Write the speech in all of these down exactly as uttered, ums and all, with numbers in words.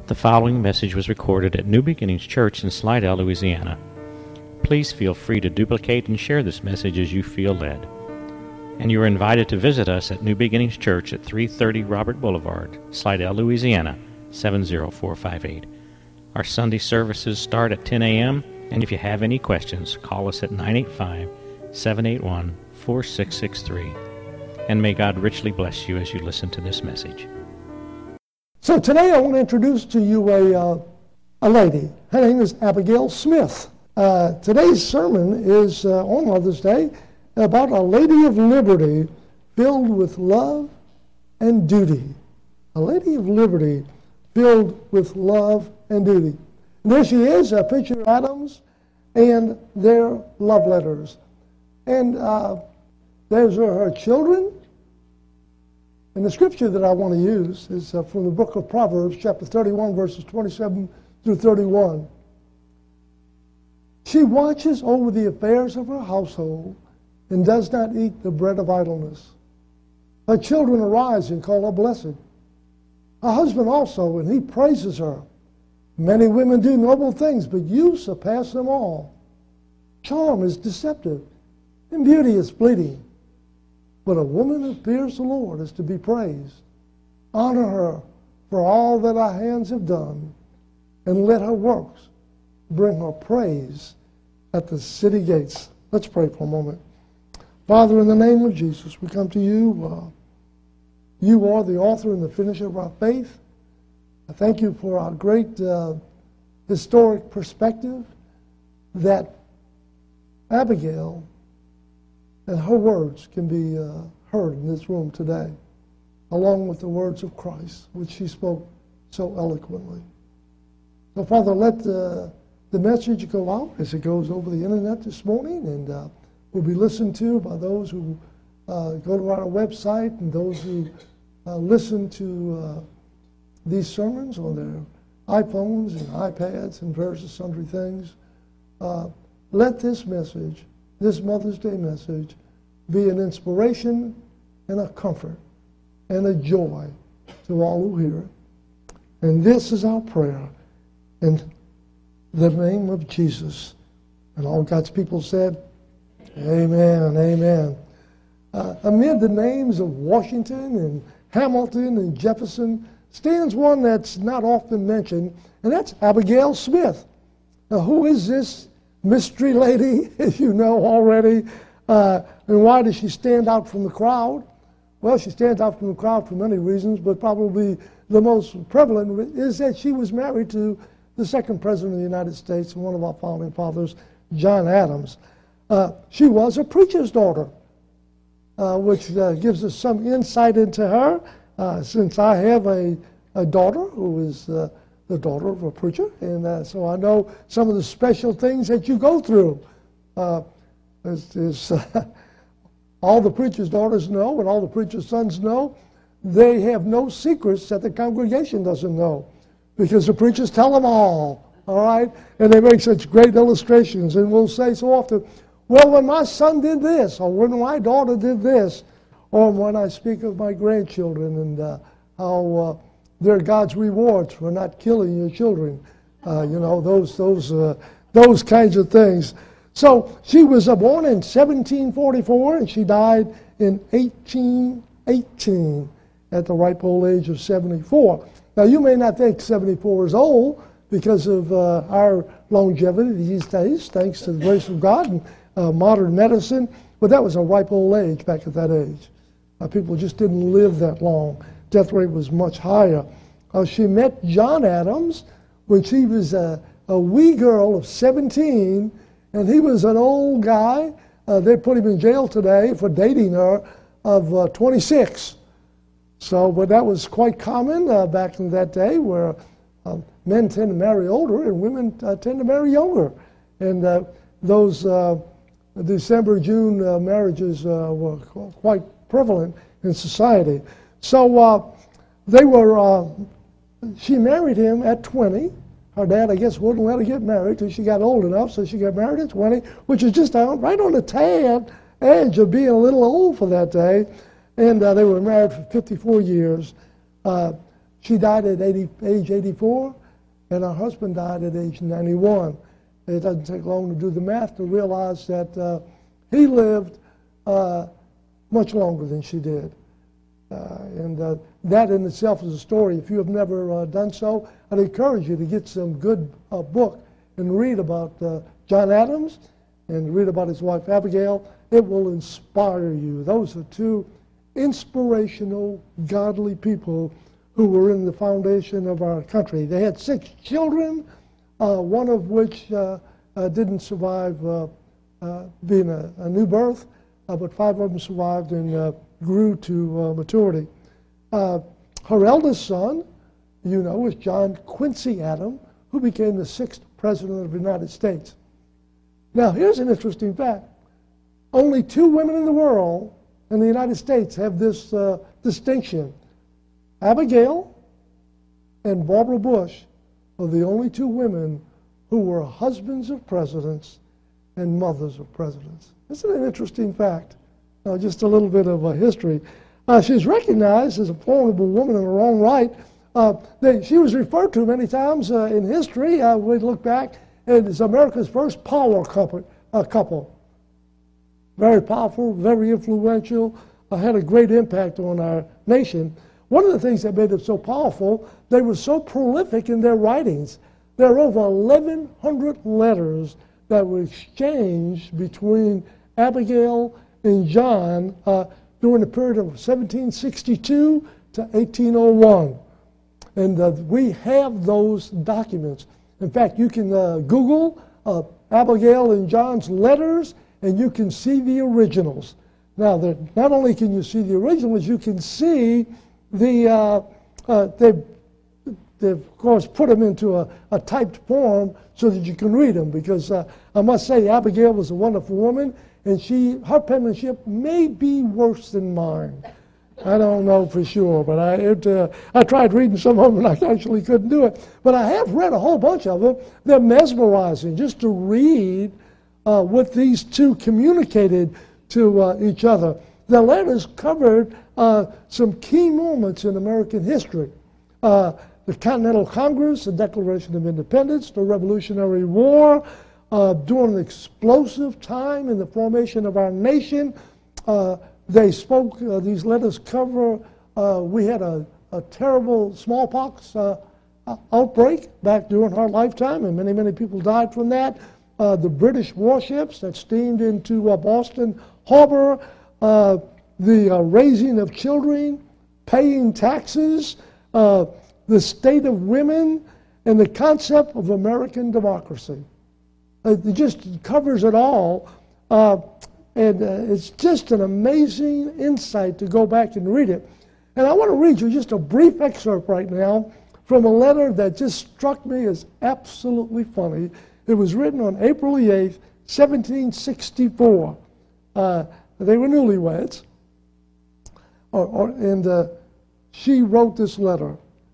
The following message was recorded at New Beginnings Church in Slidell, Louisiana. Please feel free to duplicate and share this message as you feel led. And you are invited to visit us at New Beginnings Church at three thirty Robert Boulevard, Slidell, Louisiana, seven zero four five eight. Our Sunday services start at ten a.m., and if you have any questions, call us at nine eight five, seven eight one, four six six three. And may God richly bless you as you listen to this message. So today I want to introduce to you a, uh, a lady. Her name is Abigail Smith. Uh, today's sermon is uh, on Mother's Day about a lady of liberty filled with love and duty. A lady of liberty filled with love and duty. And there she is, uh, Preacher Adams and their love letters. And uh, there's her, her children. And the scripture that I want to use is uh, from the book of Proverbs, chapter thirty-one, verses twenty-seven through thirty-one. She watches over the affairs of her household and does not eat the bread of idleness. Her children arise and call her blessed. Her husband also, and he praises her. Many women do noble things, but you surpass them all. Charm is deceptive, and beauty is fleeting. But a woman who fears the Lord is to be praised. Honor her for all that our hands have done, and let her works bring her praise at the city gates. Let's pray for a moment. Father, in the name of Jesus, we come to you. Uh, you are the author and the finisher of our faith. I thank you for our great uh, historic perspective that Abigail and her words can be uh, heard in this room today, along with the words of Christ, which she spoke so eloquently. So, Father, let the, the message go out as it goes over the internet this morning, and uh, will be listened to by those who uh, go to our website and those who uh, listen to uh, these sermons on their iPhones and iPads and various sundry things. Uh, let this message, this Mother's Day message, be an inspiration and a comfort and a joy to all who hear it. And this is our prayer in the name of Jesus. And all God's people said, amen, amen. Uh, amid the names of Washington and Hamilton and Jefferson stands one that's not often mentioned, and that's Abigail Smith. Now, who is this mystery lady, as you know already? Uh, and why does she stand out from the crowd? Well, she stands out from the crowd for many reasons, but probably the most prevalent is that she was married to the second president of the United States and one of our founding fathers, John Adams. Uh, she was a preacher's daughter, uh, which uh, gives us some insight into her, uh, since I have a, a daughter who is uh, the daughter of a preacher, and uh, so I know some of the special things that you go through. Uh, is, is uh, all the preacher's daughters know, and all the preacher's sons know, they have no secrets that the congregation doesn't know, because the preachers tell them all, all right? And they make such great illustrations, and we'll say so often, well, when my son did this, or when my daughter did this, or when I speak of my grandchildren and uh, how uh, they're God's rewards for not killing your children, uh, you know, those those uh, those kinds of things. So she was uh, born in seventeen forty-four, and she died in eighteen eighteen at the ripe old age of seventy-four. Now, you may not think seventy-four is old because of uh, our longevity these days, thanks to the grace of God and uh, modern medicine, but that was a ripe old age back at that age. Uh, people just didn't live that long. Death rate was much higher. Uh, she met John Adams when she was a, a wee girl of seventeen, and he was an old guy. Uh, they put him in jail today for dating her of uh, twenty-six. So, but that was quite common uh, back in that day, where uh, men tend to marry older and women uh, tend to marry younger. And uh, those uh, December, June uh, marriages uh, were quite prevalent in society. So uh, they were. Uh, she married him at twenty. Her dad, I guess, wouldn't let her get married till she got old enough, so she got married at twenty, which is just out, right on the tad edge of being a little old for that day. And uh, they were married for fifty-four years. Uh, She died at eighty, age eighty-four, and her husband died at age ninety-one. It doesn't take long to do the math to realize that uh, he lived uh, much longer than she did. Uh, and uh, that in itself is a story. If you have never uh, done so, I'd encourage you to get some good uh, book and read about uh, John Adams and read about his wife Abigail. It will inspire you. Those are two inspirational, godly people who were in the foundation of our country. They had six children, uh, one of which uh, uh, didn't survive uh, uh, being a, a new birth, uh, but five of them survived and uh, grew to uh, maturity. Uh, her eldest son, you know, was John Quincy Adams, who became the sixth president of the United States. Now, here's an interesting fact. Only two women in the world in the United States have this uh, distinction. Abigail and Barbara Bush are the only two women who were husbands of presidents and mothers of presidents. Isn't it an interesting fact? Uh, just a little bit of uh, history. Uh, she's recognized as a formidable woman in her own right. Uh, they, she was referred to many times uh, in history. Uh, we look back, and it's America's first power couple. Uh, couple. Very powerful, very influential, uh, had a great impact on our nation. One of the things that made them so powerful, they were so prolific in their writings. There are over eleven hundred letters that were exchanged between Abigail and John uh, during the period of seventeen sixty-two to eighteen oh one. And uh, we have those documents. In fact, you can uh, Google uh, Abigail and John's letters, and you can see the originals. Now, not only can you see the originals, you can see the, uh, uh, they've, they've, of course, put them into a, a typed form so that you can read them, because uh, I must say Abigail was a wonderful woman, and she, her penmanship may be worse than mine. I don't know for sure, but I, it, uh, I tried reading some of them, and I actually couldn't do it. But I have read a whole bunch of them. They're mesmerizing just to read uh, what these two communicated to uh, each other. The letters covered uh, some key moments in American history. Uh, the Continental Congress, the Declaration of Independence, the Revolutionary War, uh, during an explosive time in the formation of our nation. Uh, they spoke, uh, these letters cover, uh, we had a, a terrible smallpox uh, outbreak back during her lifetime, and many, many people died from that. Uh, the British warships that steamed into uh, Boston Harbor, uh, the uh, raising of children, paying taxes, uh, the state of women, and the concept of American democracy. It just covers it all, uh, and uh, it's just an amazing insight to go back and read it. And I want to read you just a brief excerpt right now from a letter that just struck me as absolutely funny. It was written on April the eighth, seventeen sixty-four. Uh, they were newlyweds, or, or, and uh, she wrote this letter.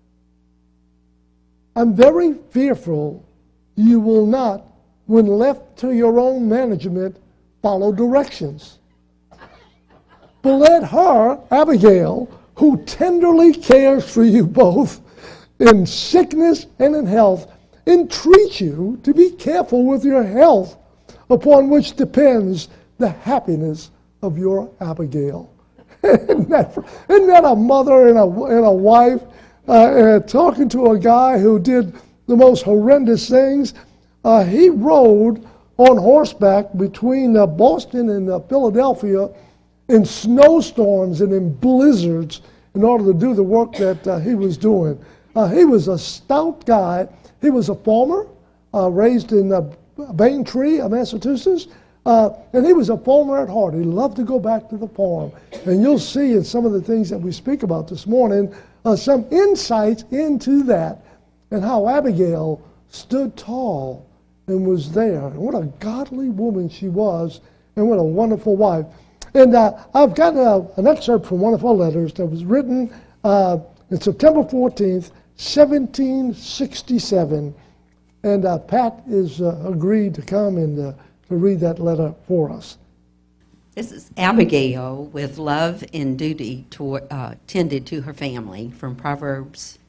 I'm very fearful you will not, when left to your own management, follow directions. But let her, Abigail, who tenderly cares for you both in sickness and in health, entreat you to be careful with your health, upon which depends the happiness of your Abigail. isn't, that, isn't that a mother and a, and a wife uh, uh, talking to a guy who did the most horrendous things? Uh, he rode on horseback between uh, Boston and uh, Philadelphia in snowstorms and in blizzards in order to do the work that uh, he was doing. Uh, he was a stout guy. He was a farmer, uh, raised in uh, Braintree, uh, Massachusetts, uh, and he was a farmer at heart. He loved to go back to the farm. And you'll see in some of the things that we speak about this morning uh, some insights into that and how Abigail stood tall and was there. And what a godly woman she was, and what a wonderful wife. And uh, I've got a, an excerpt from one of her letters that was written uh, on September fourteenth, seventeen sixty-seven. And uh, Pat is uh, agreed to come and uh, to read that letter for us. This is Abigail with love and duty to, uh, tended to her family, from Proverbs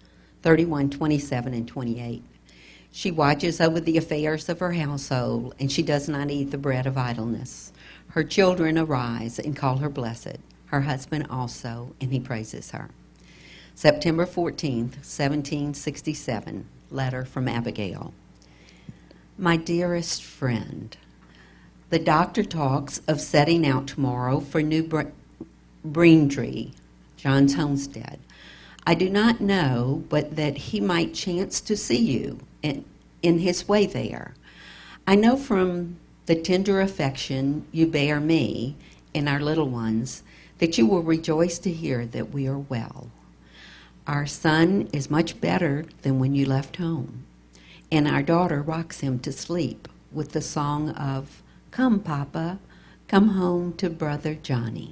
thirty-one, twenty-seven, and twenty-eight. She watches over the affairs of her household, and she does not eat the bread of idleness. Her children arise and call her blessed, her husband also, and he praises her. September fourteenth, seventeen sixty-seven, letter from Abigail. My dearest friend, the doctor talks of setting out tomorrow for New Bre- Braintree, John's homestead. I do not know but that he might chance to see you in, in his way there. I know from the tender affection you bear me and our little ones that you will rejoice to hear that we are well. Our son is much better than when you left home, and our daughter rocks him to sleep with the song of, "Come, Papa, come home to Brother Johnny."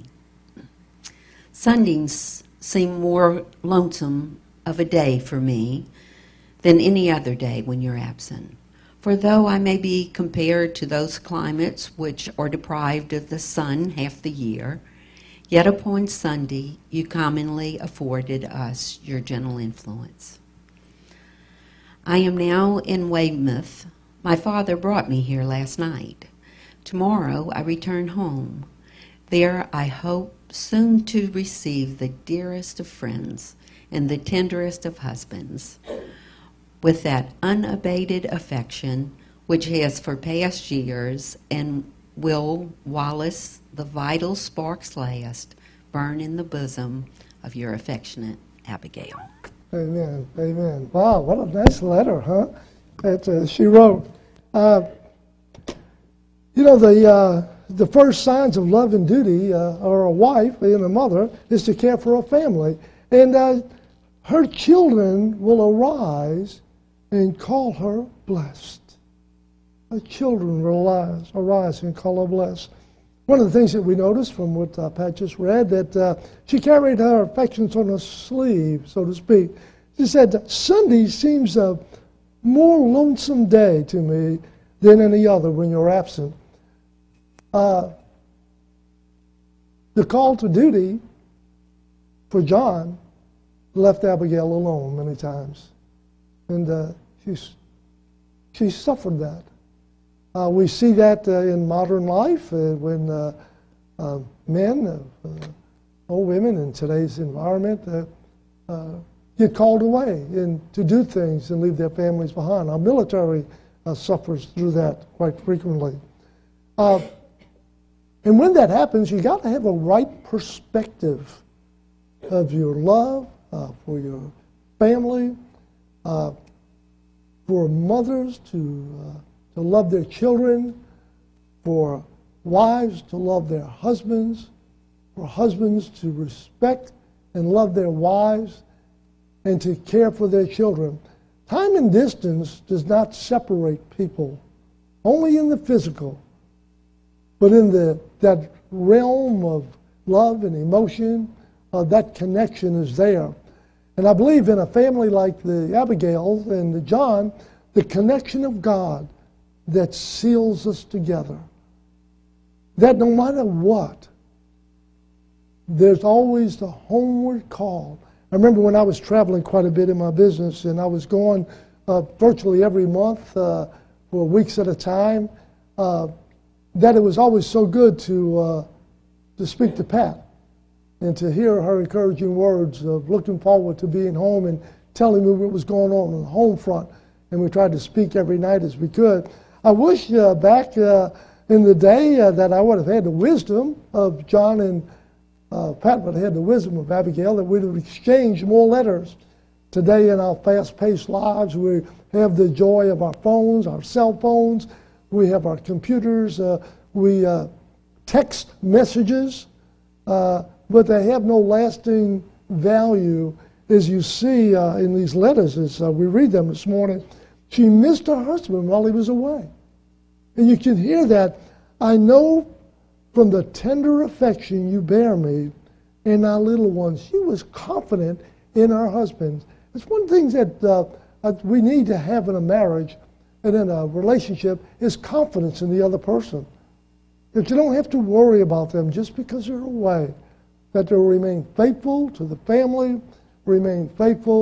Sundays seem more lonesome of a day for me than any other day when you're absent. For though I may be compared to those climates which are deprived of the sun half the year, yet upon Sunday you commonly afforded us your gentle influence. I am now in Weymouth. My father brought me here last night. Tomorrow I return home. There I hope soon to receive the dearest of friends and the tenderest of husbands, with that unabated affection which has for past years and will, whilst the vital sparks last, burn in the bosom of your affectionate Abigail. Amen. Amen. Wow, what a nice letter, huh? That uh, she wrote. Uh, you know, the uh, the first signs of love and duty uh, are a wife and a mother is to care for a family, and uh, her children will arise and call her blessed. Her children will arise, arise and call her blessed. One of the things that we noticed from what uh, Pat just read, that uh, she carried her affections on her sleeve, so to speak. She said, Sunday seems a more lonesome day to me than any other when you're absent. Uh, the call to duty for John left Abigail alone many times. And uh, she's, she suffered that. Uh, we see that uh, in modern life uh, when uh, uh, men uh, uh, or women in today's environment uh, uh, get called away and to do things and leave their families behind. Our military uh, suffers through that quite frequently. Uh, and when that happens, you got to have a right perspective of your love uh, for your family, uh, for mothers to uh, to love their children, for wives to love their husbands, for husbands to respect and love their wives, and to care for their children. Time and distance does not separate people, only in the physical, but in the that realm of love and emotion, uh, that connection is there. And I believe in a family like the Abigails and the John, the connection of God that seals us together. That no matter what, there's always the homeward call. I remember when I was traveling quite a bit in my business, and I was going uh, virtually every month uh, for weeks at a time, uh, that it was always so good to uh, to speak to Pat and to hear her encouraging words of looking forward to being home and telling me what was going on on the home front. And we tried to speak every night as we could. I wish uh, back uh, in the day uh, that I would have had the wisdom of John and uh, Pat would have had the wisdom of Abigail, that we would have exchanged more letters. Today in our fast-paced lives, we have the joy of our phones, our cell phones. We have our computers. Uh, we uh, text messages, uh, but they have no lasting value. As you see uh, in these letters, as uh, we read them this morning, she missed her husband while he was away. And you can hear that. I know from the tender affection you bear me and our little ones. She was confident in her husband. It's one thing that uh, we need to have in a marriage and in a relationship is confidence in the other person. That you don't have to worry about them just because they're away. That they'll remain faithful to the family, remain faithful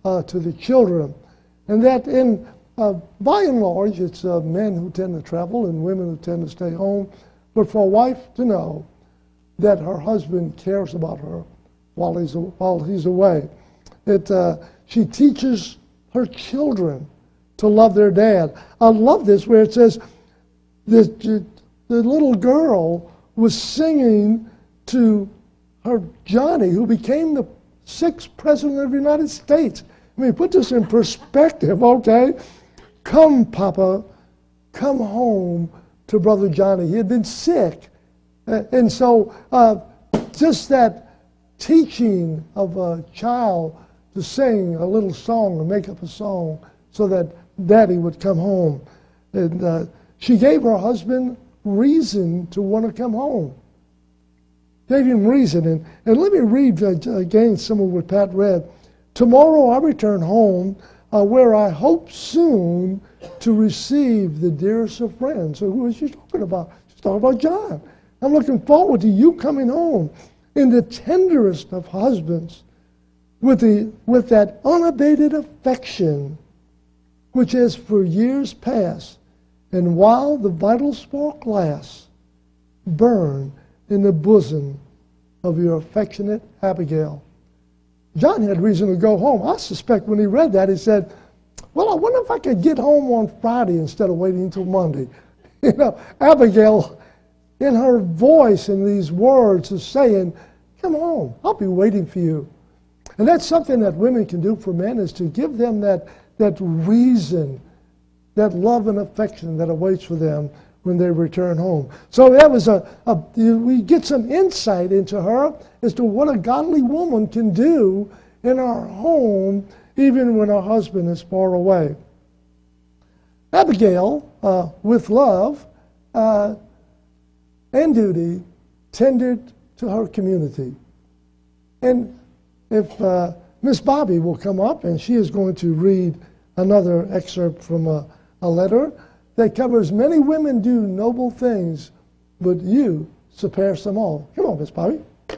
uh, to the children. And that in, uh, by and large, it's uh, men who tend to travel and women who tend to stay home. But for a wife to know that her husband cares about her while he's, while he's away. It, uh, she teaches her children to love their dad. I love this where it says the, the little girl was singing to her Johnny, who became the sixth president of the United States. I mean, put this in perspective, okay? Come, Papa, come home to Brother Johnny. He had been sick. And so uh, just that teaching of a child to sing a little song or make up a song so that Daddy would come home. And uh, she gave her husband reason to want to come home. Gave him reason. And, and let me read uh, again some of what Pat read. Tomorrow I return home uh, where I hope soon to receive the dearest of friends. So who is she talking about? She's talking about John. I'm looking forward to you coming home in the tenderest of husbands with, the, with that unabated affection which has for years past, and while the vital spark lasts, burn in the bosom of your affectionate Abigail. John had reason to go home. I suspect when he read that, he said, well, I wonder if I could get home on Friday instead of waiting until Monday. You know, Abigail, in her voice in these words, is saying, come home, I'll be waiting for you. And that's something that women can do for men, is to give them that, that reason, that love and affection that awaits for them when they return home. So that was a, a we get some insight into her as to what a godly woman can do in our home, even when our husband is far away. Abigail, uh, with love uh, and duty, tended to her community. And if uh, Miss Bobby will come up, and she is going to read another excerpt from a, a letter that covers many women do noble things, but you surpass them all. Come on, Miss Bobby.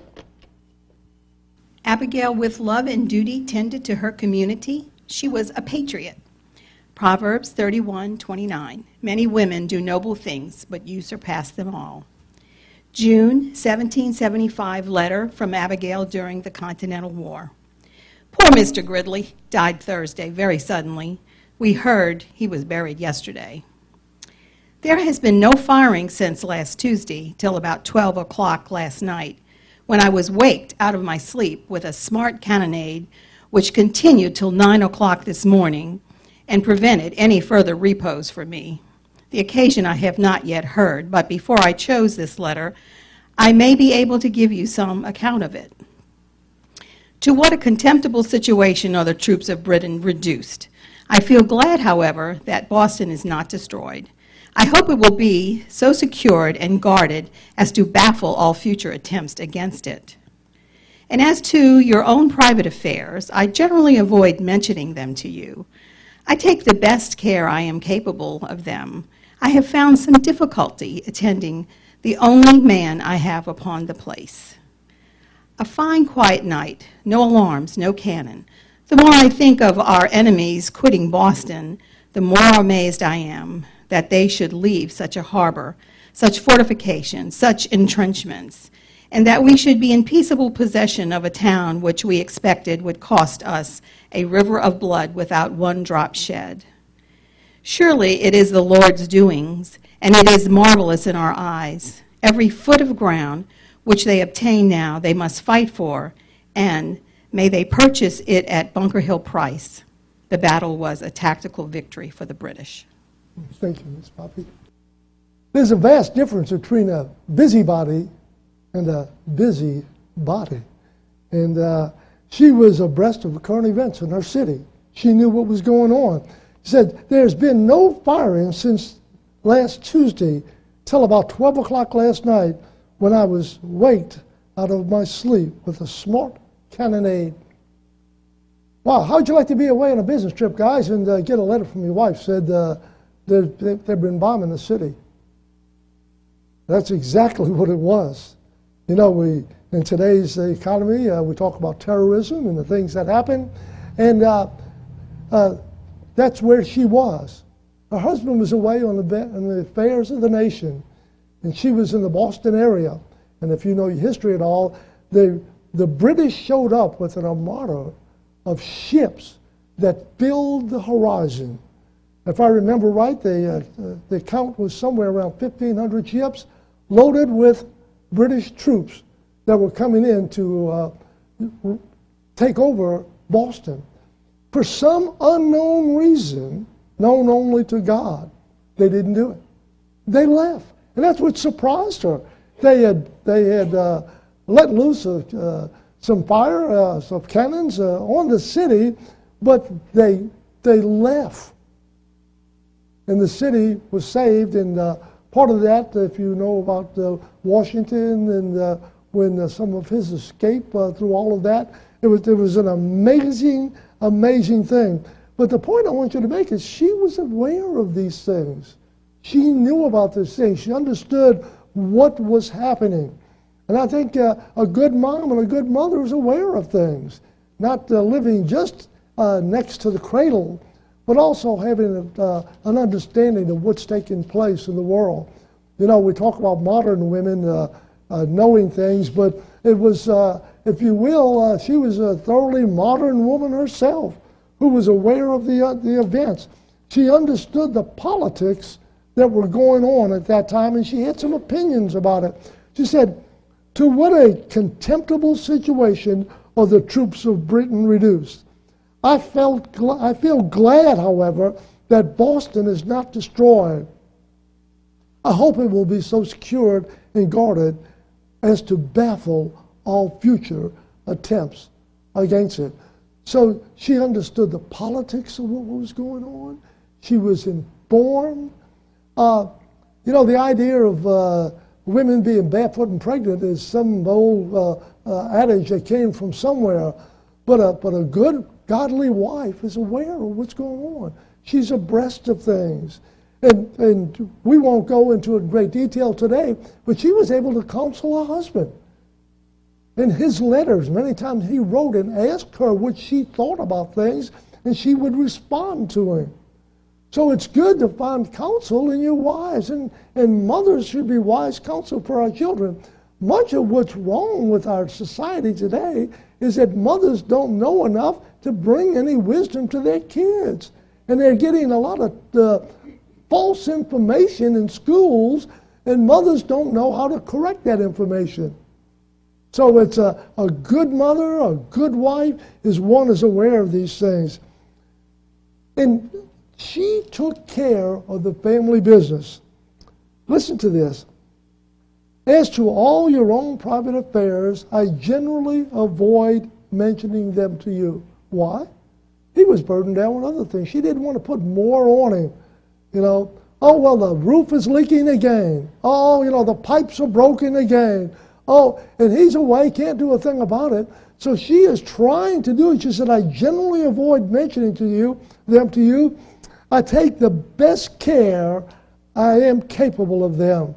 Abigail, with love and duty, tended to her community. She was a patriot. Proverbs thirty-one twenty-nine. Many women do noble things, but you surpass them all. June seventeen seventy-five letter from Abigail during the Continental War. Poor Mister Gridley died Thursday, very suddenly. We heard he was buried yesterday. There has been no firing since last Tuesday till about twelve o'clock last night, when I was waked out of my sleep with a smart cannonade which continued till nine o'clock this morning and prevented any further repose for me. The occasion I have not yet heard, but before I chose this letter, I may be able to give you some account of it. To what a contemptible situation are the troops of Britain reduced. I feel glad, however, that Boston is not destroyed. I hope it will be so secured and guarded as to baffle all future attempts against it. And as to your own private affairs, I generally avoid mentioning them to you. I take the best care I am capable of them. I have found some difficulty attending the only man I have upon the place. A fine, quiet night, no alarms, no cannon. The more I think of our enemies quitting Boston, the more amazed I am that they should leave such a harbor, such fortifications, such entrenchments, and that we should be in peaceable possession of a town which we expected would cost us a river of blood without one drop shed. Surely it is the Lord's doings, and it is marvelous in our eyes. Every foot of ground which they obtain now they must fight for, and may they purchase it at Bunker Hill price. The battle was a tactical victory for the British. Thank you, Miz Poppy. There's a vast difference between a busybody and a busy body. And uh, she was abreast of the current events in her city. She knew what was going on. She said, there's been no firing since last Tuesday till about twelve o'clock last night when I was waked out of my sleep with a smart cannonade. Wow, how'd you like to be away on a business trip, guys, and uh, get a letter from your wife said uh, they've, they've been bombing the city? That's exactly what it was. You know, we in today's economy, uh, we talk about terrorism and the things that happen, And uh, uh, that's where she was. Her husband was away on the, on the affairs of the nation, and she was in the Boston area. And if you know your history at all, the, the British showed up with an armada of ships that filled the horizon. If I remember right, the, uh, the count was somewhere around fifteen hundred ships loaded with British troops that were coming in to uh, take over Boston. For some unknown reason, known only to God, they didn't do it. They left. And that's what surprised her. They had, they had uh, let loose uh, some fire, uh, some cannons uh, on the city, but they, they left. And the city was saved, and uh, part of that, if you know about uh, Washington and uh, when uh, some of his escape uh, through all of that, it was, it was an amazing, amazing thing. But the point I want you to make is she was aware of these things. She knew about these things. She understood what was happening. And I think uh, a good mom and a good mother is aware of things, not uh, living just uh, next to the cradle, but also having a, uh, an understanding of what's taking place in the world. You know, we talk about modern women uh, uh, knowing things, but it was, uh, if you will, uh, she was a thoroughly modern woman herself who was aware of the, uh, the events. She understood the politics that were going on at that time, and she had some opinions about it. She said, "To what a contemptible situation are the troops of Britain reduced. I felt, gl- I feel glad, however, that Boston is not destroyed. I hope it will be so secured and guarded as to baffle all future attempts against it." So she understood the politics of what was going on. She was informed. Uh, you know, the idea of uh, women being barefoot and pregnant is some old uh, uh, adage that came from somewhere. But a, but a good, godly wife is aware of what's going on. She's abreast of things. And, and we won't go into it in great detail today, but she was able to counsel her husband. In his letters, many times he wrote and asked her what she thought about things, and she would respond to him. So it's good to find counsel in your wives, and, and mothers should be wise counsel for our children. Much of what's wrong with our society today is that mothers don't know enough to bring any wisdom to their kids. And they're getting a lot of uh, false information in schools, and mothers don't know how to correct that information. So it's a, a good mother, a good wife, is one is aware of these things. And she took care of the family business. Listen to this. "As to all your own private affairs, I generally avoid mentioning them to you." Why? He was burdened down with other things. She didn't want to put more on him. You know, oh, well, the roof is leaking again. Oh, you know, the pipes are broken again. Oh, and he's away, can't do a thing about it. So she is trying to do it. She said, "I generally avoid mentioning to you them to you. I take the best care I am capable of them."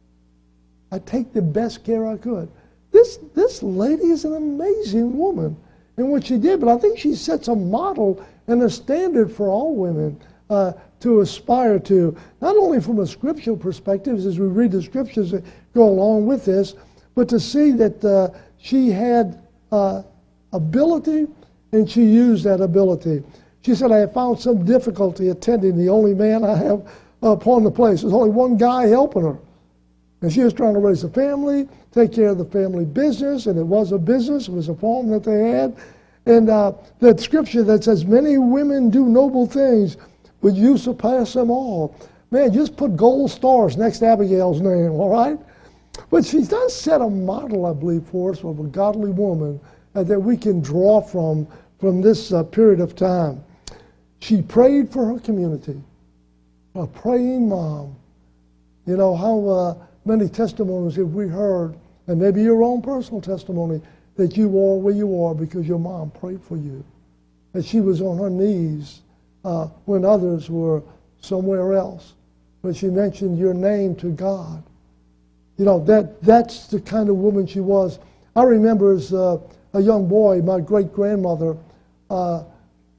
I take the best care I could. This, this lady is an amazing woman in what she did, but I think she sets a model and a standard for all women uh, to aspire to, not only from a scriptural perspective, as we read the scriptures that go along with this, but to see that uh, she had uh, ability and she used that ability. She said, "I have found some difficulty attending the only man I have upon the place." There's only one guy helping her. And she was trying to raise a family, take care of the family business, and it was a business, it was a farm that they had. And uh, that scripture that says, "Many women do noble things, but you surpass them all." Man, just put gold stars next to Abigail's name, all right? But she does set a model, I believe, for us of a godly woman uh, that we can draw from from this uh, period of time. She prayed for her community, a praying mom. You know, how uh, many testimonies have we heard, and maybe your own personal testimony, that you are where you are because your mom prayed for you. That she was on her knees uh, when others were somewhere else. But she mentioned your name to God. You know, that that's the kind of woman she was. I remember as uh, a young boy, my great-grandmother uh,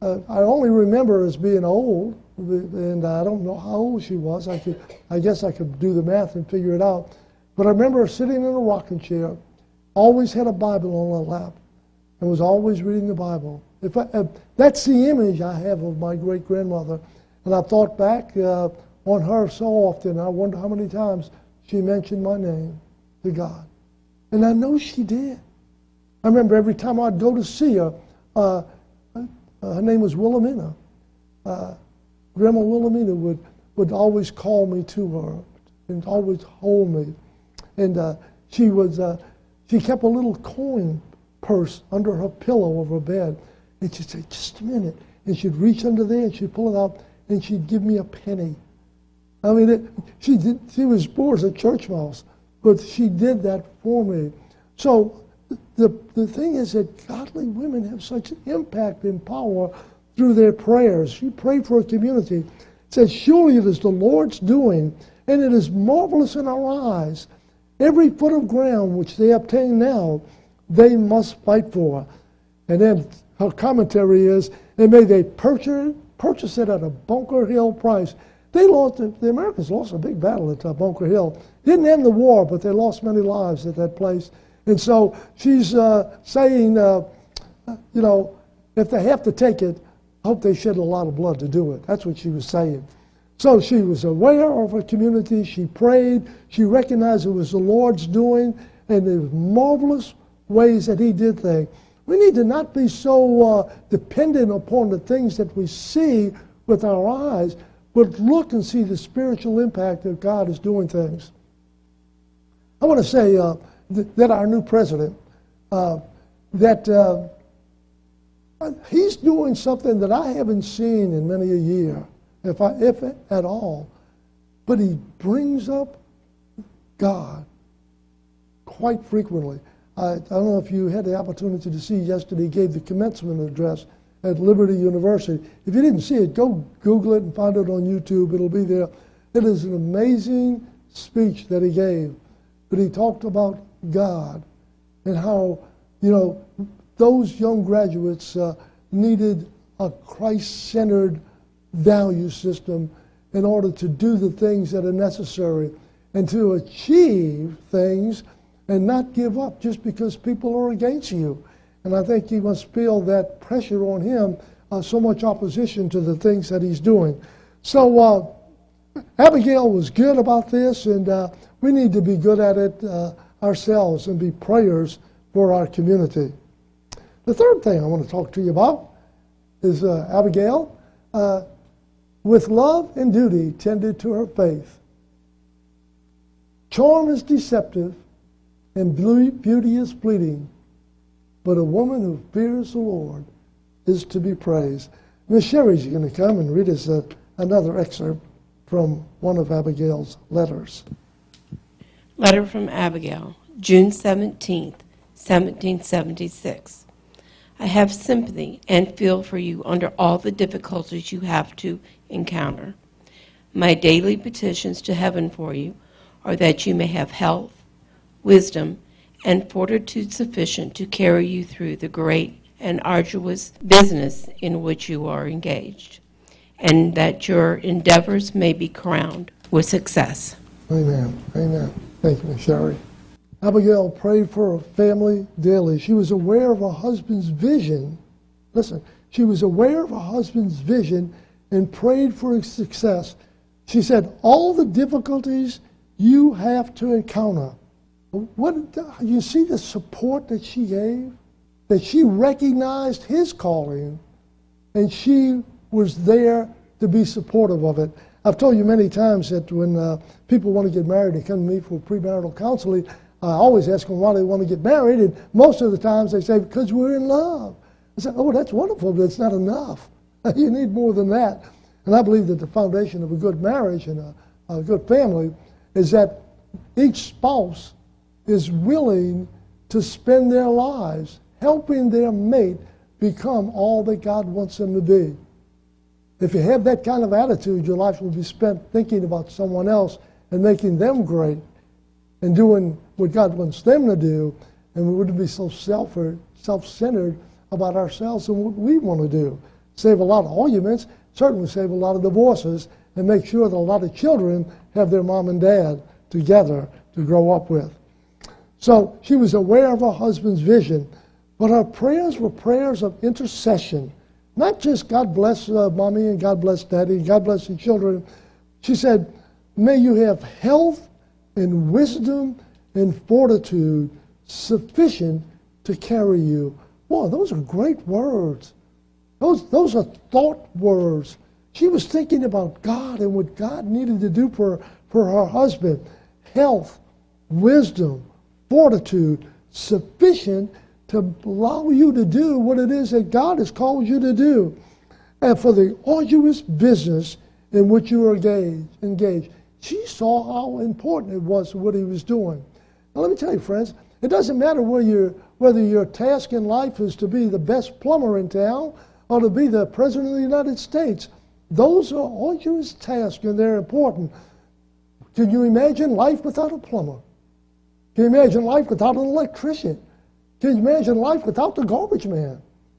uh, I only remember her as being old, and I don't know how old she was. I could, I guess I could do the math and figure it out. But I remember her sitting in a rocking chair, always had a Bible on her lap, and was always reading the Bible. If I, uh, that's the image I have of my great-grandmother. And I thought back uh, on her so often. I wonder how many times she mentioned my name to God. And I know she did. I remember every time I'd go to see her, uh, uh, her name was Wilhelmina. Uh, Grandma Wilhelmina would, would always call me to her and always hold me. And uh, she was uh, she kept a little coin purse under her pillow of her bed. And she'd say, just a minute. And she'd reach under there and she'd pull it out and she'd give me a penny. I mean, it, she did, she was poor as a church mouse, but she did that for me. So the, the thing is that godly women have such impact and power through their prayers. She prayed for a community. It says, surely it is the Lord's doing, and it is marvelous in our eyes. Every foot of ground which they obtain now, they must fight for. And then her commentary is, and may they purchase, purchase it at a Bunker Hill price. They lost, the Americans lost a big battle at uh, Bunker Hill. Didn't end the war, but they lost many lives at that place. And so she's uh, saying, uh, you know, if they have to take it, I hope they shed a lot of blood to do it. That's what she was saying. So she was aware of her community. She prayed. She recognized it was the Lord's doing, and the marvelous ways that he did things. We need to not be so uh, dependent upon the things that we see with our eyes, but look and see the spiritual impact that God is doing things. I want to say uh, th- that our new president, uh, that uh, he's doing something that I haven't seen in many a year, if I, if at all. But he brings up God quite frequently. I, I don't know if you had the opportunity to see yesterday, he gave the commencement address at Liberty University. If you didn't see it, go Google it and find it on YouTube. It'll be there. It is an amazing speech that he gave. But he talked about God and how, you know, those young graduates uh, needed a Christ-centered value system in order to do the things that are necessary and to achieve things and not give up just because people are against you. And I think he must feel that pressure on him, uh, so much opposition to the things that he's doing. So uh, Abigail was good about this, and uh, we need to be good at it uh, ourselves and be prayers for our community. The third thing I want to talk to you about is uh, Abigail, uh, with love and duty, tended to her faith. Charm is deceptive, and beauty is fleeting, but a woman who fears the Lord is to be praised. Miss Sherry's going to come and read us a, another excerpt from one of Abigail's letters. Letter from Abigail, June seventeenth, seventeen seventy-six. I have sympathy and feel for you under all the difficulties you have to encounter. My daily petitions to heaven for you are that you may have health, wisdom, and fortitude sufficient to carry you through the great and arduous business in which you are engaged, and that your endeavors may be crowned with success. Amen. Amen. Thank you, Miss Sherry. Abigail prayed for her family daily. She was aware of her husband's vision. Listen, she was aware of her husband's vision and prayed for his success. She said, all the difficulties you have to encounter. What, you see the support that she gave? That she recognized his calling, and she was there to be supportive of it. I've told you many times that when uh, people want to get married, they come to me for premarital counseling. I always ask them why they want to get married, and most of the times they say, because we're in love. I said, oh, that's wonderful, but it's not enough. You need more than that. And I believe that the foundation of a good marriage and a, a good family is that each spouse is willing to spend their lives helping their mate become all that God wants them to be. If you have that kind of attitude, your life will be spent thinking about someone else and making them great and doing what God wants them to do, and we wouldn't be so self- self-centered about ourselves and what we want to do. save a lot of arguments, certainly save a lot of divorces, and make sure that a lot of children have their mom and dad together to grow up with. So she was aware of her husband's vision, but her prayers were prayers of intercession. Not just God bless uh, mommy and God bless daddy and God bless the children. She said, may you have health and wisdom and fortitude sufficient to carry you. Boy, those are great words. Those, those are thought words. She was thinking about God and what God needed to do for, for her husband. Health, wisdom, fortitude, sufficient to allow you to do what it is that God has called you to do. And for the arduous business in which you are engaged, engaged. She saw how important it was what he was doing. Now let me tell you, friends, it doesn't matter whether, you're, whether your task in life is to be the best plumber in town or to be the President of the United States. Those are arduous tasks and they're important. Can you imagine life without a plumber? Can you imagine life without an electrician? Can you imagine life without the garbage man?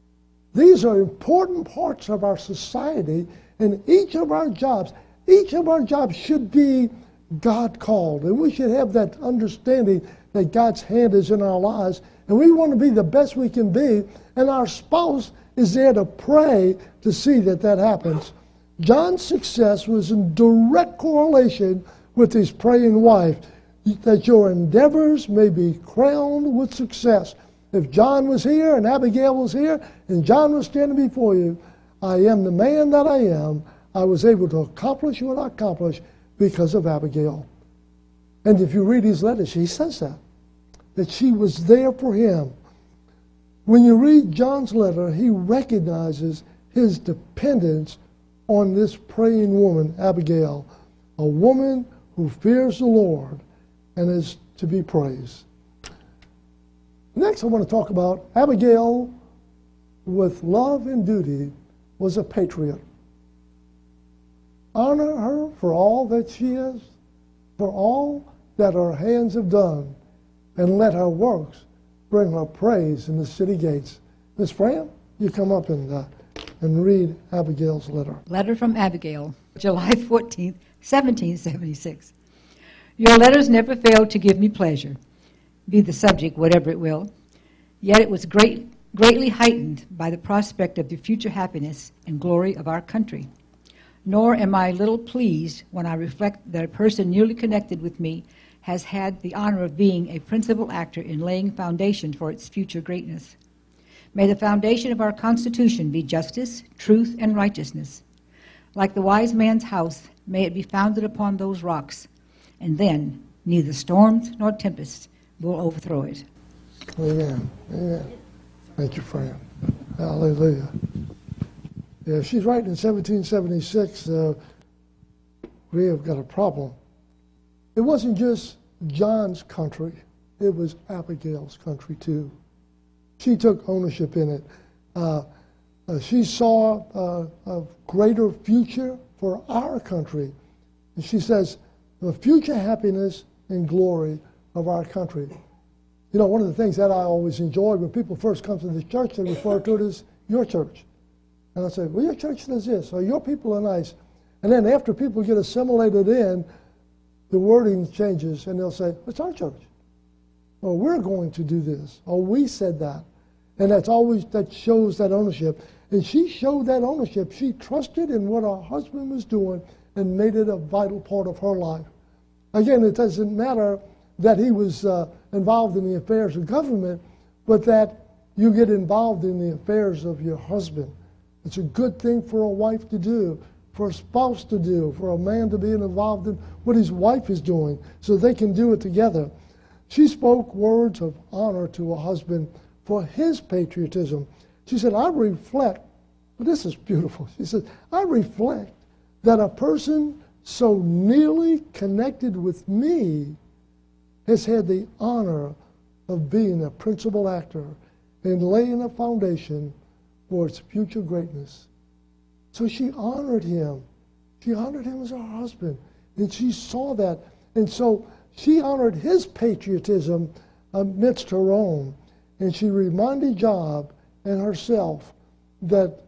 These are important parts of our society, and each of our jobs, each of our jobs should be God-called, and we should have that understanding that God's hand is in our lives, and we want to be the best we can be, and our spouse is there to pray to see that that happens. John's success was in direct correlation with his praying wife, that your endeavors may be crowned with success. If John was here and Abigail was here and John was standing before you, I am the man that I am. I was able to accomplish what I accomplished because of Abigail. And if you read his letters, he says that, that she was there for him. When you read John's letter, he recognizes his dependence on this praying woman, Abigail, a woman who fears the Lord and is to be praised. Next, I want to talk about Abigail, with love and duty, was a patriot. Honor her for all that she is, for all that her hands have done, and let her works bring her praise in the city gates. Miss Fran, you come up and, uh, and read Abigail's letter. Letter from Abigail, July fourteenth, seventeen seventy-six. Your letters never failed to give me pleasure, be the subject whatever it will. Yet it was great, greatly heightened by the prospect of the future happiness and glory of our country. Nor am I little pleased when I reflect that a person nearly connected with me has had the honor of being a principal actor in laying foundation for its future greatness. May the foundation of our Constitution be justice, truth, and righteousness. Like the wise man's house, may it be founded upon those rocks, and then neither storms nor tempests will overthrow it. Amen. Amen. Thank you, Fran. Hallelujah. Yeah, she's right. In seventeen seventy-six, uh, we have got a problem. It wasn't just John's country. It was Abigail's country, too. She took ownership in it. Uh, uh, she saw uh, a greater future for our country. And she says, the future happiness and glory of our country. You know, one of the things that I always enjoy when people first come to the church, they refer to it as your church. And I say, well, your church does this, or your people are nice. And then after people get assimilated in, the wording changes, and they'll say, it's our church. Or we're going to do this, or we said that. And that's always, that shows that ownership. And she showed that ownership. She trusted in what her husband was doing and made it a vital part of her life. Again, it doesn't matter that he was uh, involved in the affairs of government, but that you get involved in the affairs of your husband. It's a good thing for a wife to do, for a spouse to do, for a man to be involved in what his wife is doing, so they can do it together. She spoke words of honor to her husband for his patriotism. She said, I reflect, well, this is beautiful. She said, I reflect that a person so nearly connected with me has had the honor of being a principal actor in laying a foundation for its future greatness. So she honored him. She honored him as her husband. And she saw that. And so she honored his patriotism amidst her own. And she reminded Job and herself that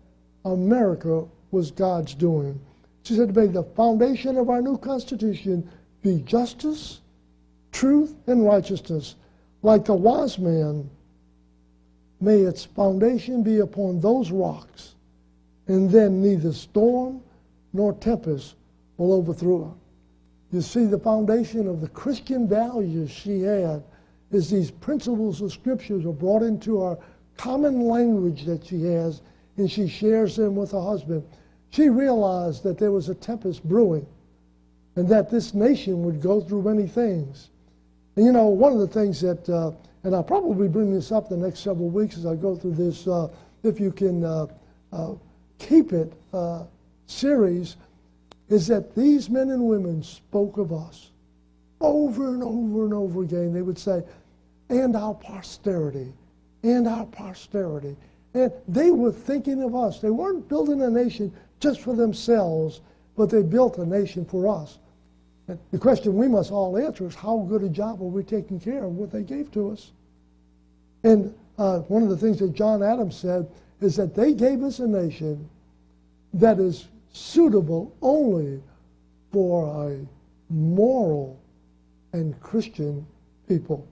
America was God's doing. She said, may the foundation of our new Constitution be justice, truth, and righteousness. Like the wise man, may its foundation be upon those rocks, and then neither storm nor tempest will overthrow her. You see, the foundation of the Christian values she had is these principles of Scriptures are brought into our common language that she has, and she shares them with her husband. She realized that there was a tempest brewing, and that this nation would go through many things. And you know, one of the things that, uh, and I'll probably bring this up the next several weeks as I go through this, uh, if you can uh, uh, keep it uh, series, is that these men and women spoke of us over and over and over again. They would say, and our posterity, and our posterity. And they were thinking of us. They weren't building a nation just for themselves, but they built a nation for us. And the question we must all answer is, how good a job are we taking care of what they gave to us? And uh, one of the things that John Adams said is that they gave us a nation that is suitable only for a moral and Christian people.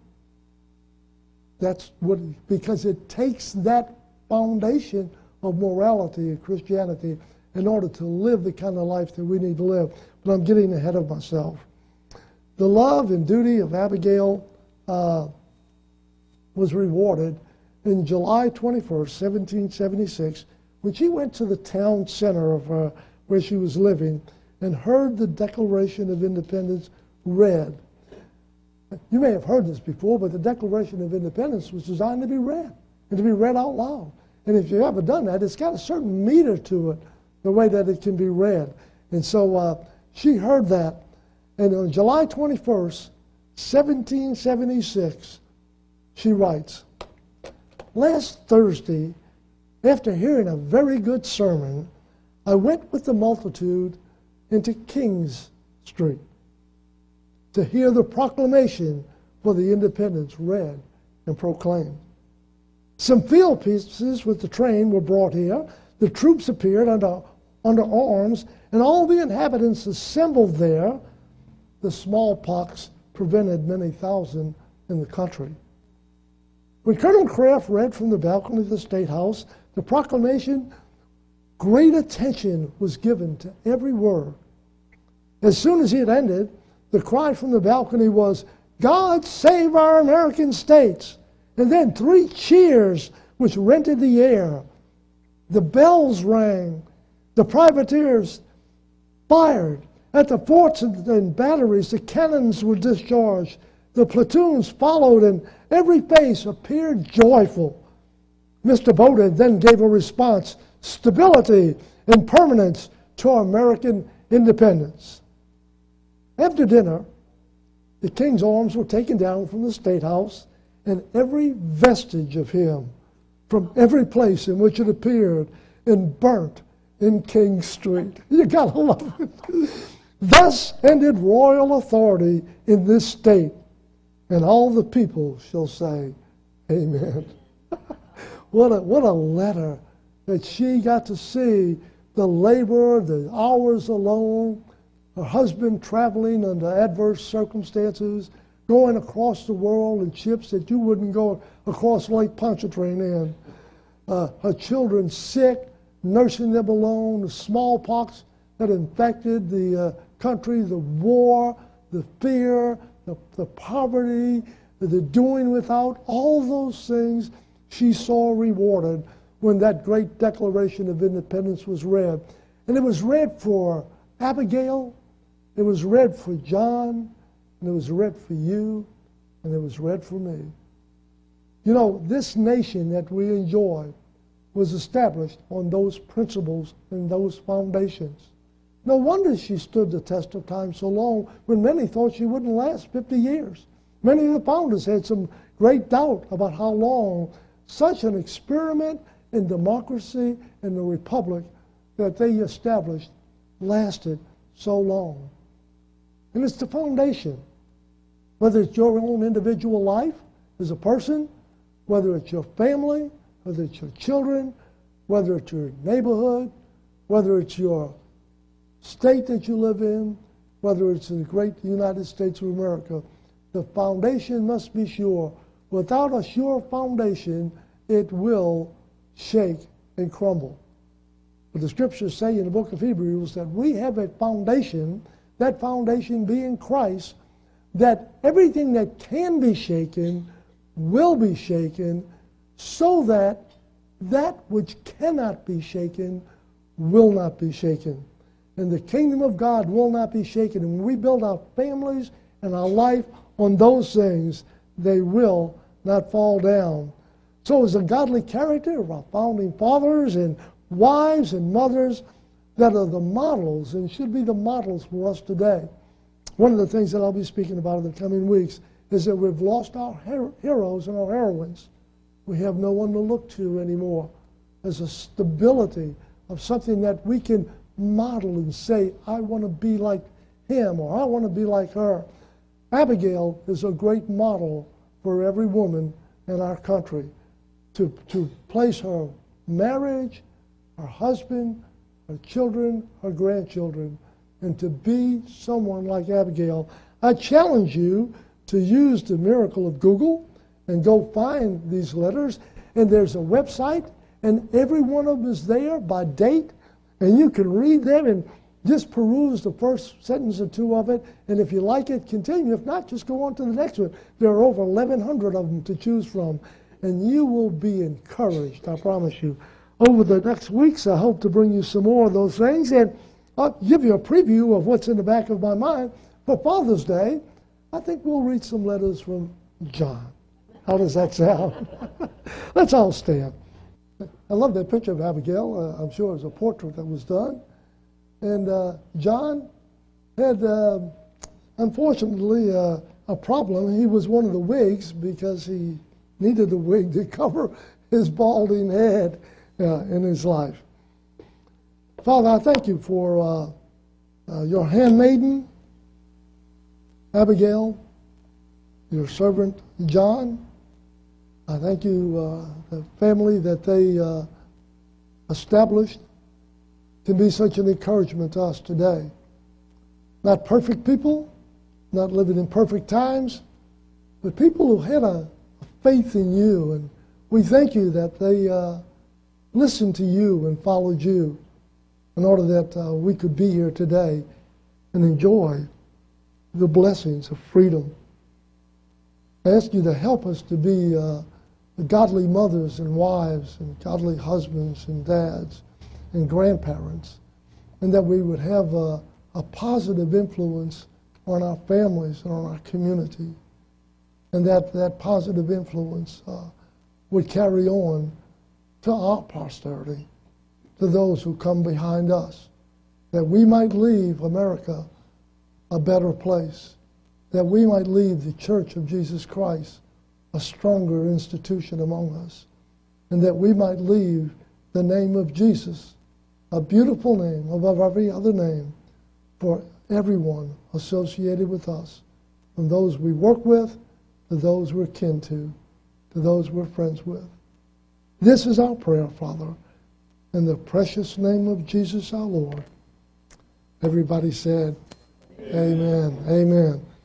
That's what, because it takes that foundation of morality and Christianity in order to live the kind of life that we need to live. But I'm getting ahead of myself. The love and duty of Abigail uh, was rewarded in July twenty-first, seventeen seventy-six, when she went to the town center of uh, where she was living and heard the Declaration of Independence read. You may have heard this before, but the Declaration of Independence was designed to be read and to be read out loud. And if you've ever done that, it's got a certain meter to it, the way that it can be read. And so uh, she heard that. And on July twenty-first, seventeen seventy-six, she writes, last Thursday, after hearing a very good sermon, I went with the multitude into Kings Street to hear the proclamation for the independence read and proclaimed. Some field pieces with the train were brought here. The troops appeared under, under arms, and all the inhabitants assembled there. The smallpox prevented many thousand in the country. When Colonel Craft read from the balcony of the State House the proclamation, great attention was given to every word. As soon as he had ended, the cry from the balcony was, God save our American states. And then three cheers which rented the air. The bells rang. The privateers fired. At the forts and batteries, the cannons were discharged. The platoons followed, and every face appeared joyful. Mister Bowdoin then gave a response, stability and permanence to our American independence. After dinner, the king's arms were taken down from the State House, and every vestige of him from every place in which it appeared and burnt in King Street. You gotta love it. Thus ended royal authority in this state, and all the people shall say, amen. What a, what a letter that she got to see the labor, the hours alone, her husband traveling under adverse circumstances, going across the world in ships that you wouldn't go across Lake Pontchartrain in. Uh, her children sick, nursing them alone, the smallpox that infected the uh, country, the war, the fear, the, the poverty, the doing without, all those things she saw rewarded when that great Declaration of Independence was read. And it was read for Abigail, it was read for John, and it was read for you, and it was read for me. You know, this nation that we enjoy was established on those principles and those foundations. No wonder she stood the test of time so long when many thought she wouldn't last fifty years. Many of the founders had some great doubt about how long such an experiment in democracy and the republic that they established lasted so long. And it's the foundation. Whether it's your own individual life as a person, whether it's your family, whether it's your children, whether it's your neighborhood, whether it's your state that you live in, whether it's the great United States of America, the foundation must be sure. Without a sure foundation, it will shake and crumble. But the scriptures say in the book of Hebrews that we have a foundation, that foundation being Christ, that everything that can be shaken will be shaken, so that that which cannot be shaken will not be shaken. And the kingdom of God will not be shaken. And when we build our families and our life on those things, they will not fall down. So as a godly character of our founding fathers and wives and mothers that are the models and should be the models for us today. One of the things that I'll be speaking about in the coming weeks is that we've lost our her- heroes and our heroines. We have no one to look to anymore. There's a stability of something that we can model and say, I want to be like him or I want to be like her. Abigail is a great model for every woman in our country to, to place her marriage, her husband, her children, her grandchildren, and to be someone like Abigail. I challenge you to use the miracle of Google and go find these letters. And there's a website, and every one of them is there by date, and you can read them and just peruse the first sentence or two of it, and if you like it, continue. If not, just go on to the next one. There are over eleven hundred of them to choose from, and you will be encouraged, I promise you. Over the next weeks, I hope to bring you some more of those things, and I'll give you a preview of what's in the back of my mind. For Father's Day, I think we'll read some letters from John. How does that sound? Let's all stand. I love that picture of Abigail. Uh, I'm sure it was a portrait that was done. And uh, John had, uh, unfortunately, uh, a problem. He was one of the Whigs because he needed a wig to cover his balding head uh, in his life. Father, I thank you for uh, uh, your handmaiden, Abigail, your servant, John. I thank you, uh, the family that they uh, established to be such an encouragement to us today. Not perfect people, not living in perfect times, but people who had a, a faith in you. And we thank you that they uh, listened to you and followed you in order that uh, we could be here today and enjoy the blessings of freedom. I ask you to help us to be uh, godly mothers and wives and godly husbands and dads and grandparents, and that we would have a, a positive influence on our families and on our community, and that that positive influence uh, would carry on to our posterity, to those who come behind us, that we might leave America a better place, that we might leave the Church of Jesus Christ a stronger institution among us, and that we might leave the name of Jesus, a beautiful name above every other name, for everyone associated with us, from those we work with to those we're kin to, to those we're friends with. This is our prayer, Father, in the precious name of Jesus our Lord. Everybody said, Amen. Amen. Amen.